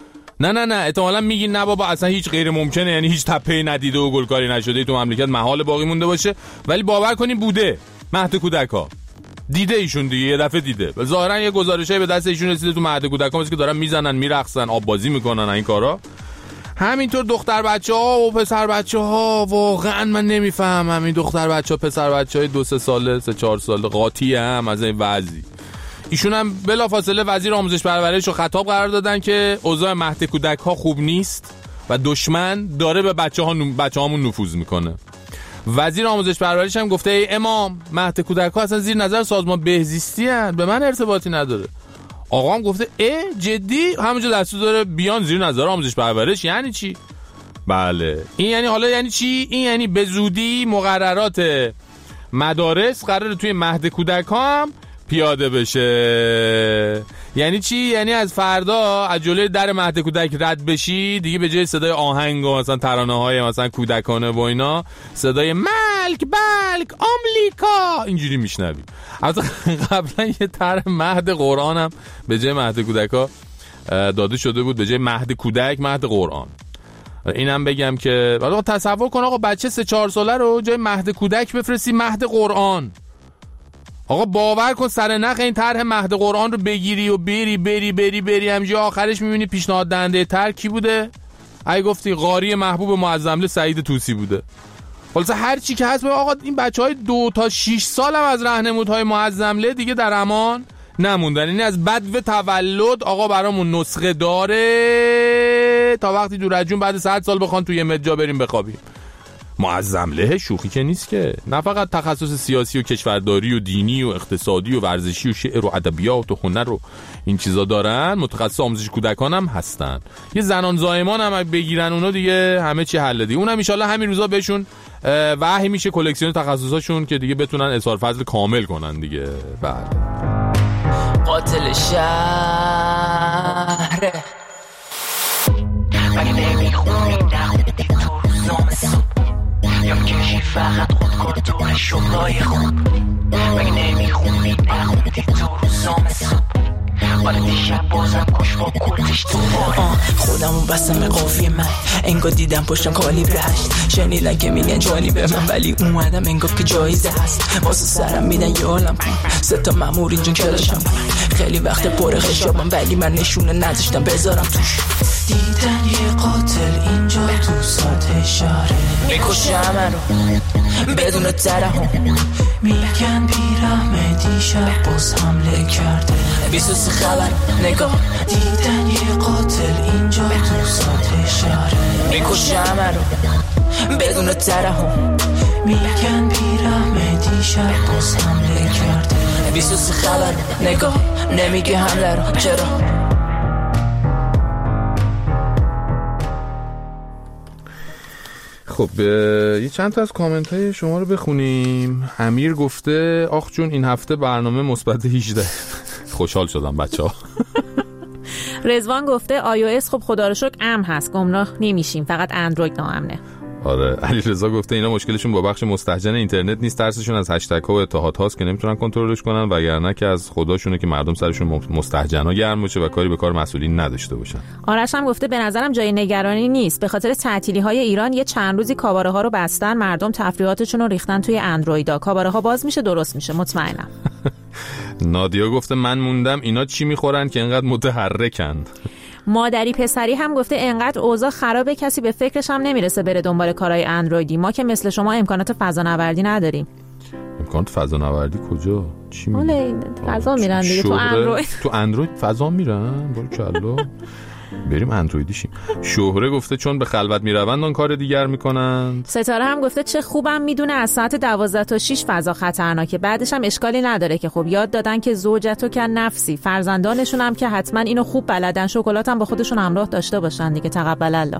نه احتمالاً میگین نه بابا اصلا هیچ غیر ممکنه یعنی هیچ تپه ندیده و گلکاری نشده تو مملکت محال باقی مونده باشه ولی باور کنین بوده مهد کودک‌ها دیده ایشون دیگه یه دفعه دیده ظاهرا یه گزارشی به دست ایشون رسیده تو مهد کودک‌ها مثل که دارن میزنن میرقصن آب بازی میکنن این کارا همینطور دختر بچه‌ها و پسر بچه‌ها واقعا من نمیفهمم این دختر بچه‌ها پسر بچه‌های 2-3 ساله 3-4 ساله قاطی هم از این وضعی ایشون هم بلافاصله وزیر آموزش پرورش رو خطاب قرار دادن که اوضاع مهد کودک‌ها خوب نیست و دشمن داره به بچه‌هامون نفوذ میکنه وزیر آموزش پرورش هم گفته ای امام مهد کودک‌ها اصلا زیر نظر سازمان بهزیستی هستند به من ارتباطی نداره آقا هم گفته جدی همونجا دستور داره بیان زیر نظر آموزش پرورش یعنی چی بله این یعنی حالا یعنی چی این یعنی به زودی مقررات مدارس قراره توی مهد کودک‌ها هم پیاده بشه یعنی چی یعنی از فردا از جلوی در مهد کودک رد بشی دیگه به جای صدای آهنگ و مثلا ترانه‌های مثلا کودکانه و اینا صدای ملک بلک آمریکا اینجوری میشنوی البته قبلا یه طرح مهد قرآن هم به جای مهد کودک‌ها داده شده بود به جای مهد کودک مهد قرآن اینم بگم که تصور کن آقا بچه 3-4 ساله رو جای مهد کودک بفرستی مهد قرآن آقا باور کن سر نخ این طرح مهد قرآن رو بگیری و بری همینجا آخرش میبینی پیشنهاد دهنده طرح کی بوده ای گفتی قاری محبوب معظمله سعید طوسی بوده خلاص هر چی که هست آقا این بچهای 2 تا 6 سال هم از راهنمودهای معظمله دیگه در امان نموندن یعنی از بدو تولد آقا برامون نسخه داره تا وقتی دور از جون بعد 100 سال بخوان توی مجا بریم بخوابیم معظمله شوخی که نیست که نه فقط تخصص سیاسی و کشورداری و دینی و اقتصادی و ورزشی و شعر و ادبیات و هنر و این چیزا دارن متخصص آموزش کودکان هم هستن یه زنان زایمان هم بگیرن اونا دیگه همه چی حل دیگه اونم ان شاءالله همین روزا بهشون وحی میشه کلکسیون تخصصاشون که دیگه بتونن اظهار فضل کامل کنن دیگه بعد قاتل شهر مگه نمیخونی نخوندی تو روزنامه صبح یا کشی فقط خود کردور شغلای خوب مگه نمیخونی نخوندی تو روزنامه صبح ولی دیشب بازم کش با کلش تو خودمون بستم به قافیه من انگار دیدم پشتم کالی به هشت شنیدن که میگن جانی به من ولی اومدم انگار که جایزه هست واسه سرم میدن یه عالم پول 3 تا مامور اینجا کلاشم خیلی وقت پر خشابم ولی من نشونه نداشتم بذارم توش دیدن یه قاتل اینجا تو ساعت اشاره میکشم رو بدون ترحم میگن بیرحمه دیشب باز حمله کرده 23 خبر نگاه دیدن یه قاتل اینجا تو ساعت اشاره میکشم رو بدون ترحم میگن بیرحمه دیشب باز حمله کرده 23 خبر نگاه نمیگه حمله رو چرا خب یه چند تا از کامنت های شما رو بخونیم. امیر گفته آخ جون این هفته برنامه مثبت 18 خوشحال شدم بچه‌ها. رضوان گفته iOS خب خدا رو شکر امن هست گمراه نمیشیم فقط اندروید ناامنه. آره علیرضا گفته اینا مشکلشون با بخش مستهجن اینترنت نیست ترسشون از هشتگ ها و اتحاد هاست که نمیتونن کنترلش کنن وگرنه که از خداشونه که مردم سرشون مستهجنا گرم باشه و کاری به کار مسئولین نداشته باشن. آرش هم گفته به نظرم جای نگرانی نیست به خاطر تعطیلی های ایران یه چند روزی کاباره ها رو بستن مردم تفریحاتشون رو ریختن توی اندرویدا کاباره ها باز میشه درست میشه مطمئنم. نادیا گفته من موندم اینا چی میخورن که اینقدر متحرکن. مادری پسری هم گفته انقدر اوضاع خرابه کسی به فکرش هم نمیرسه بره دنبال کارهای اندرویدی ما که مثل شما امکانات فضانوردی نداریم. امکانات فضانوردی کجا؟ چی میگی؟ فضا میرن دیگه تو اندروید. تو اندروید فضا میرن؟ باریکلا. بریم اندرویدی شیم. شهره گفته چون به خلوت میروند اون کار دیگر میکنند. ستاره هم گفته چه خوبم میدونه از ساعت 12 تا 6 فضا خطرناکه بعدش هم اشکالی نداره که خب یاد دادن که زوجتو که نفسی فرزندانشون هم که حتما اینو خوب بلدن شکلات هم با خودشون همراه داشته باشن دیگه تقبل الله.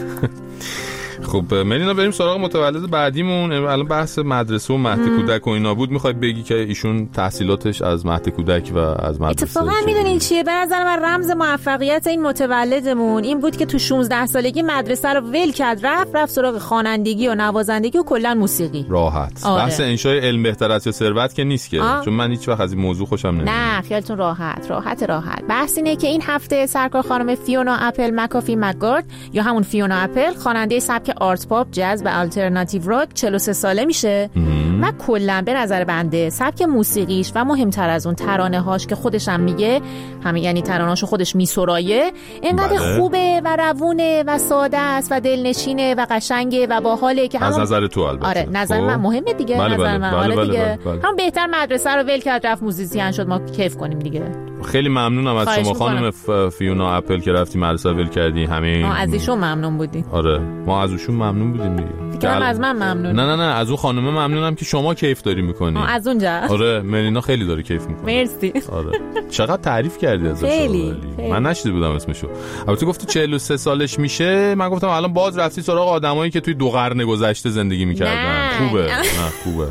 خب ملینا بریم سراغ متولد بعدیمون. الان بحث مدرسه و مهد کودک و اینا بود میخوای بگی که ایشون تحصیلاتش از مهد کودک و از مدرسه اتفاقا میدونین چیه به نظر من رمز موفقیت این متولدمون این بود که تو 16 سالگی مدرسه رو ول کرد رفت سراغ خوانندگی و نوازندگی و کلا موسیقی راحت. بحث انشای علم بهتر از ثروت که نیست که چون من هیچ وقت از این موضوع خوشم نمیاد. نه خیالتون راحت بحث اینه که این هفته سرکار خانم فیونا اپل مکافی مکگارد یا همون فیونا اپل خواننده سبک آرت پاپ جاز و آلترناتیو راک 43 ساله میشه و کلا به نظر بنده سبک موسیقیش و مهمتر از اون ترانه‌هاش که خودش هم میگه همین یعنی ترانه‌هاشو خودش میسرایه اینقدر خوبه و روونه و ساده است و دلنشینه و قشنگه و باحاله که از نظر تو البته. آره نظر من مهمه دیگه. نظر من حالا دیگه هم بهتر مدرسه رو ول کرد رفت موزیسین شد ما کیف کنیم دیگه. خیلی ممنونم از شما خانم فیونا اپل که رفتی مدرسه ول کردی. همه ما از ایشون ممنون بودیم. آره ما از ایشون ممنون بودیم دیگه. فکرم از من ممنون. نه از اون خانم ممنونم که شما کیف داری میکنی. از اونجا. آره ملینا خیلی داره کیف میکنه. مرسی. آره چقدر تعریف کردی ازش. خیلی. من نشیده بودم اسمشو. البته گفتی 43 سالش میشه من گفتم الان باز رفتی سراغ آدمایی که توی 2 قرن گذشته زندگی میکردن. خوبه.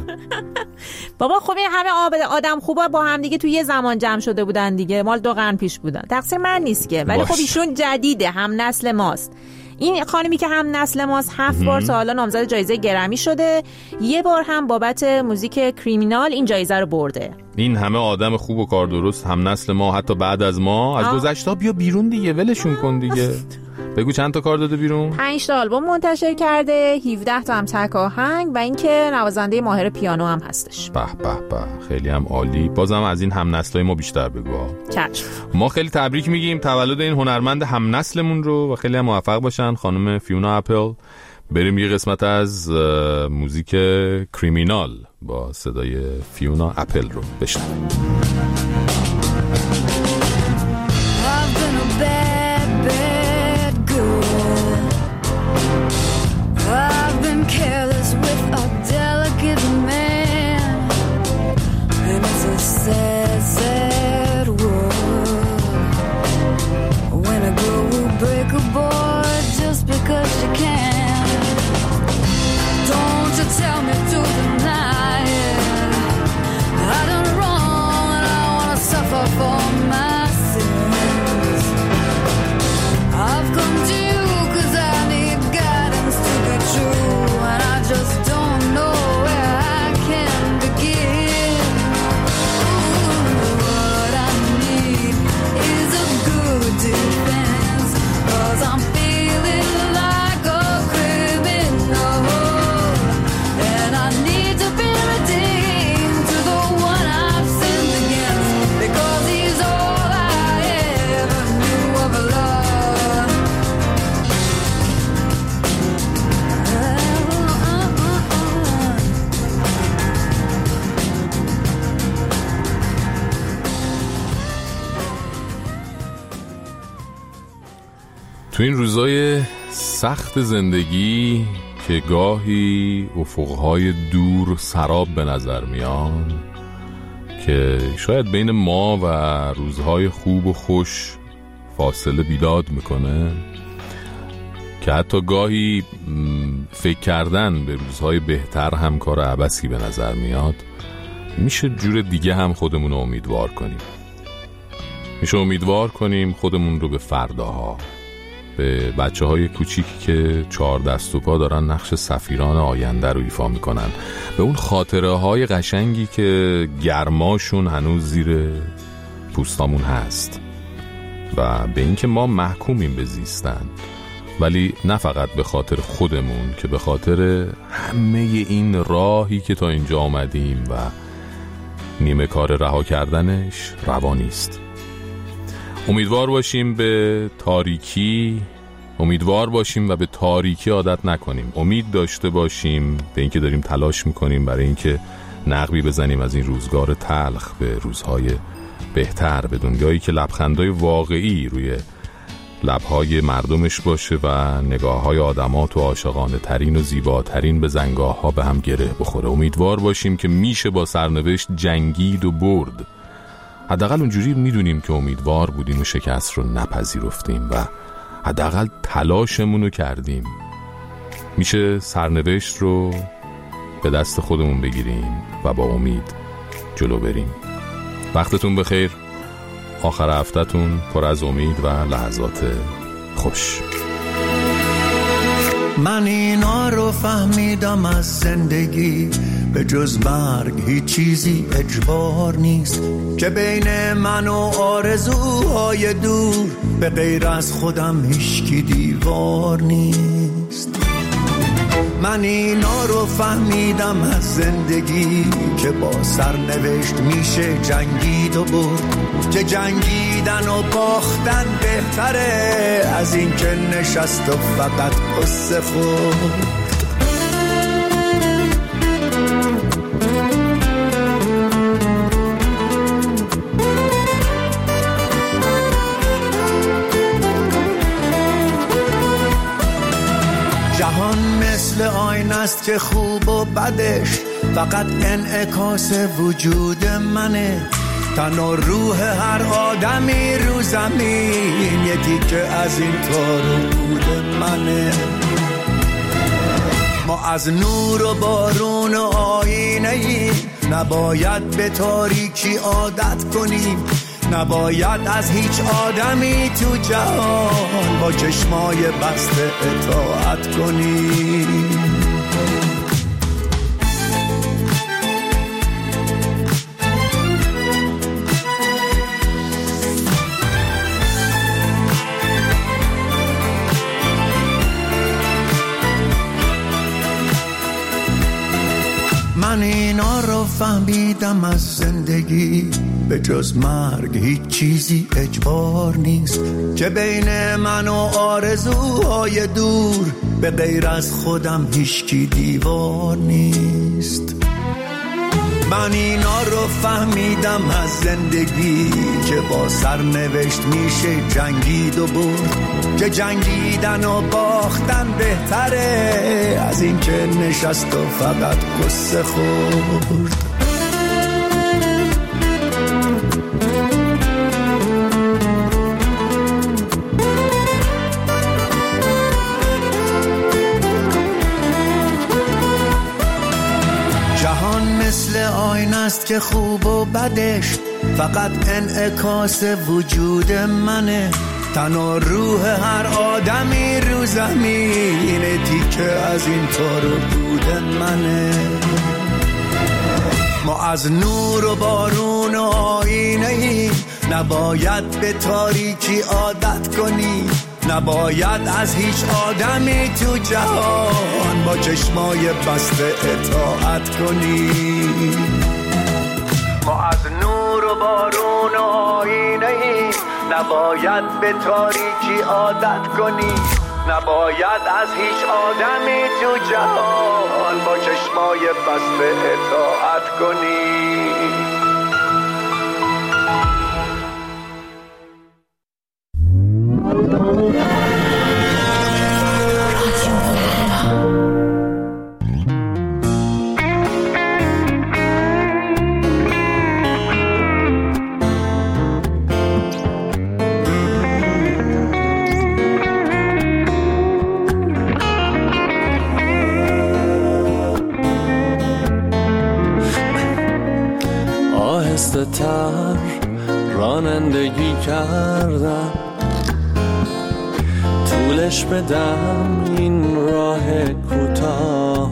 بابا خب این همه آدم خوبا با هم دیگه توی یه زمان جمع شده بودن دیگه مال 2 قرن پیش بودن. تقصیر من نیست که ولی خب ایشون جدیده هم نسل ماست. این خانمی که هم نسل ماست 7 بار تا حالا نامزد جایزه گرمی شده 1 بار هم بابت موزیک کریمینال این جایزه رو برده. این همه آدم خوب و کار درست هم نسل ما حتی بعد از ما از گذشته بیا بیرون دیگه ولشون کن دیگه. بگو چند تا کار داده بیرون؟ 5 تا آلبوم منتشر کرده 17 تا هم تک آهنگ و اینکه نوازنده ماهر پیانو هم هستش. به خیلی هم عالی. بازم از این هم نسلای ما بیشتر بگو. چشم. ما خیلی تبریک میگیم تولد این هنرمند هم نسلمون رو و خیلی هم موفق باشن خانم فیونا اپل. بریم یه قسمت از موزیک کریمینال با صدای فیونا اپل رو بشنویم. Sad world. When a girl will break a boy just because she can. Don't you tell me to deny it. I done wrong and I تو این روزای سخت زندگی که گاهی افقهای دور سراب به نظر میان، که شاید بین ما و روزهای خوب و خوش فاصله بیداد میکنه، که حتی گاهی فکر کردن به روزهای بهتر هم کار عبثی به نظر میاد، میشه جور دیگه هم خودمون رو امیدوار کنیم. میشه امیدوار کنیم خودمون رو به فرداها، به بچه های کوچیکی که 4 دست و پا دارن نقش سفیران آینده رو ایفا میکنن، به اون خاطره های قشنگی که گرماشون هنوز زیر پوستامون هست، و به این که ما محکومیم به زیستن، ولی نه فقط به خاطر خودمون، که به خاطر همه این راهی که تا اینجا آمدیم و نیمه کار رها کردنش روا نیست. امیدوار باشیم به تاریکی، امیدوار باشیم و به تاریکی عادت نکنیم. امید داشته باشیم به اینکه داریم تلاش میکنیم برای اینکه نقبی بزنیم از این روزگار تلخ به روزهای بهتر، به دنیایی که لبخندهای واقعی روی لبهای مردمش باشه و نگاههای آدمات و عاشقانه ترین و زیباترین به زنگاه ها به هم گره بخوره. امیدوار باشیم که میشه با سرنوشت جنگید و برد. حداقل اونجوری میدونیم که امیدوار بودیم و شکست رو نپذیرفتیم و حداقل تلاشمون رو کردیم. میشه سرنوشت رو به دست خودمون بگیریم و با امید جلو بریم. وقتتون بخیر، آخر هفته‌تون پر از امید و لحظات خوش. من اینا رو فهمیدم از زندگی، به جز مرگ هیچ چیزی اجبار نیست، که بین من و آرزوهای دور به غیر از خودم هیچکی دیوار نیست. من اینا رو فهمیدم از زندگی، که با سرنوشت میشه جنگید و برد، که جنگیدن و باختن بهتره از این که نشست و فقط قصه خورد. جهان مثل آینه است که خوب و بدش فقط انعکاس وجود منه، تن و روح هر آدمی رو زمین یکی که از این تار بود منه. ما از نور و بارون و آینه ایم، نباید به تاریکی عادت کنیم، نباید از هیچ آدمی تو جهان با چشمای بسته اطاعت کنیم. من اینا رو فهمیدم از زندگی، به جز مرگ هیچ چیزی اجبار نیست، که بین من و آرزوهای دور به غیر از خودم هیچکی دیوار نیست. من اینا رو فهمیدم از زندگی، که با سرنوشت میشه جنگید و برد، که جنگیدن و باختن بهتره از این که نشست و فقط قصه خورد. جهان مثل آینه است که خوب و بدش فقط انعکاس وجود منه، تن و روح هر آدمی رو زمین تیکه از این تار و بود منه. ما از نور و بارون و آینه ایم، نباید به تاریکی عادت کنیم، نباید از هیچ آدمی تو جهان با چشمای بسته اطاعت کنیم. ما از نور و بارون و آینه ایم، نباید به تاریکی عادت کنیم، نباید از هیچ آدمی تو جهان با چشمای بسته اطاعت کنیم. کردم طولش بدم این راه کوتاه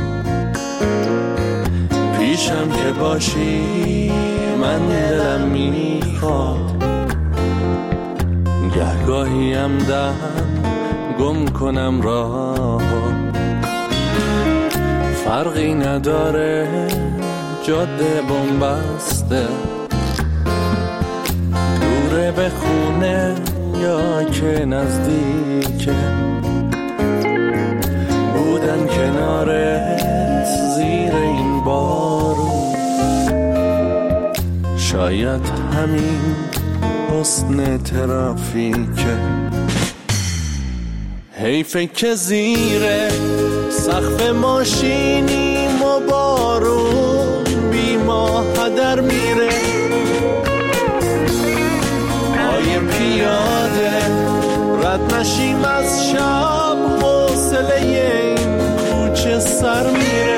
پیشم که باشی من دلم میخواد گهگاهیم دهم گم کنم راه فرقی نداره جاده بنبسته دوره به خونه یا که نزدیکه بودن کنارت زیر این بارون شاید همین حسن ترافیکه حیفه که زیر سقف ماشینیم و بارون بی ما هدر میره پای پیاده رد نشیم از شب حوصله این کوچه سر میره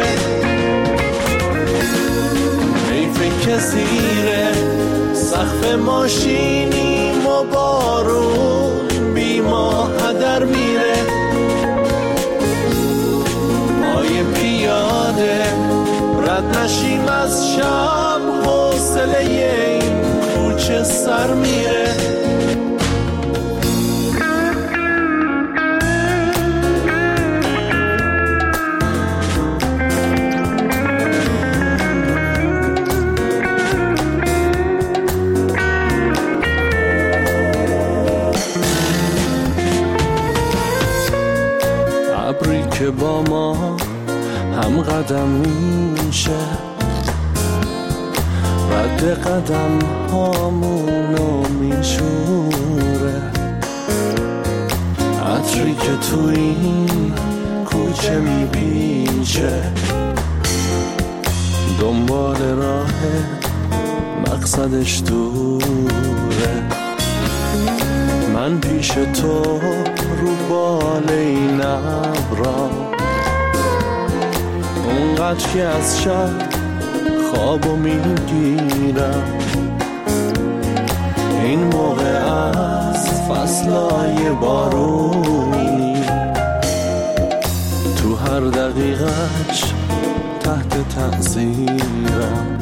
حیفه که زیر سقف ماشینیم و بارون بی ما هدر میره پای پیاده رد نشیم از شب حوصله این کوچه سر میره که با ما هم قدم میشه رد قدم هامونو میشوره عطری که تو این کوچه میبیشه دنبال راه مقصدش دوره من پیش تو رو بال این ابرا اونقدر که از شب خوابو میگیرم این موقع از فصلای بارونی تو هر دقیقش تحت تأثیرم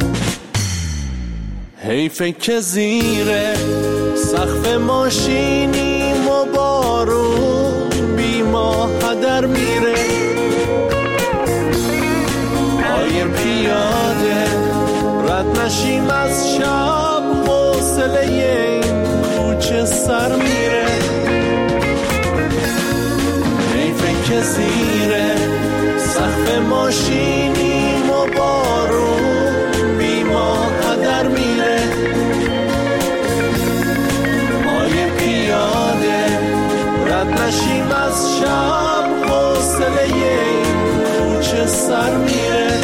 حیفه که زیر سقف ماشینیم و بارون بی ما هدر میره پای پیاده رد نشیم از شب حوصله این کوچه سر میره حیفه که زیر سقف ماشینیم و بارون بی ما هدر میره پای پیاده رد نشیم از شب حوصله این کوچه سر میره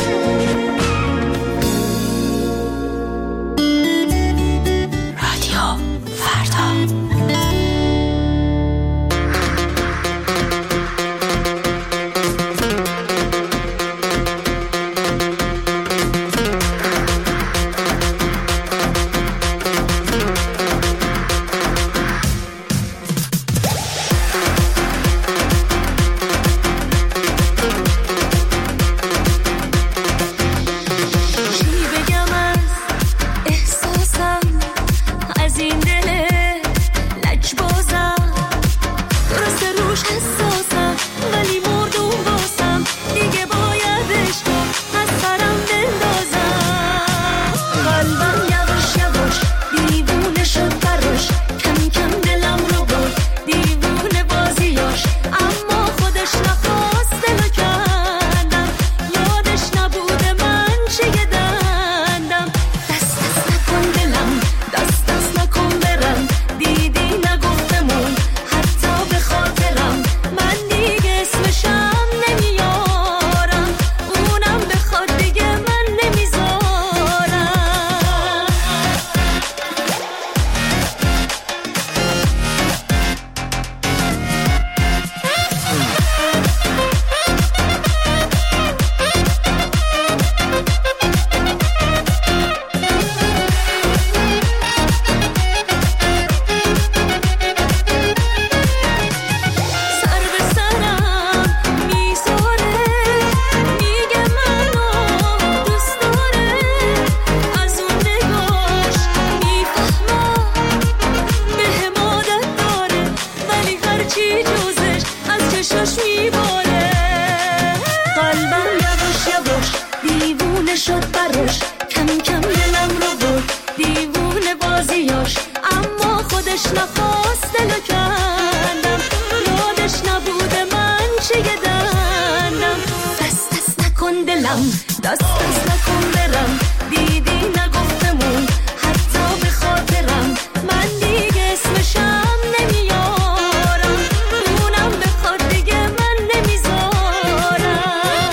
دلو کندم یادش نبوده من چه دندم دست نکن دلم دست نکن برم دیدی نگفتمون حتی به خاطرم من دیگه اسمشم نمیارم اونم بخواد دیگه من نمیذارم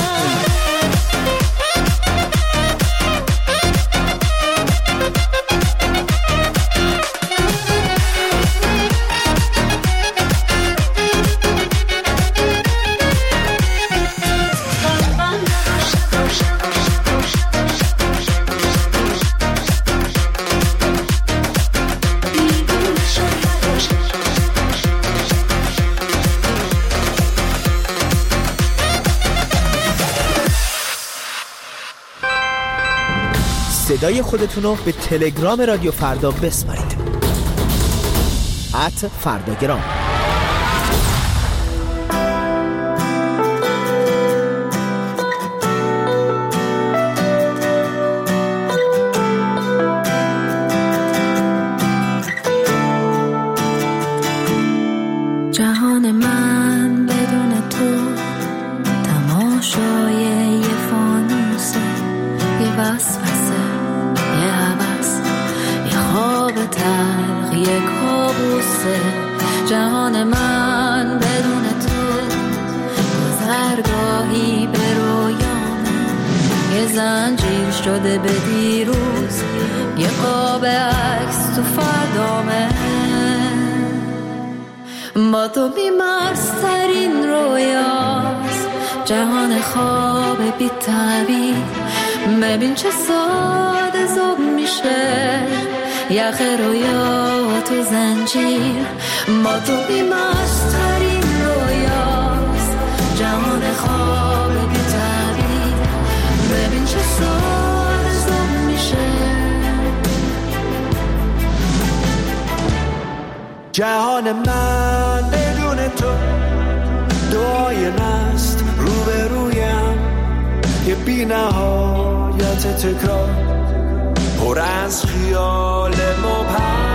صدای خودتونو به تلگرام رادیو فردا بسپارید @فرداگرام. جهان من بدون تو تماشای یه فانوسه یه وسوسه یه هوس یه خواب تلخ یه کابوسه جهان من بدون تو گذرگاهی به رویامه یه زنجیر شده به دیروز یه قاب عکس تو فردامه با تو بیمارسترین رویاست جهان خواب بی تعبیر ببین چه ساده زوب میشه یخ رویا تو زنجیر با تو بیمارسترین رویاست جهان خواب بی تعبیر ببین چه ساده زوب میشه جهان من بدون تو دعای نست روبرویم یه بی نهایت تکرار پر از خیال مبهم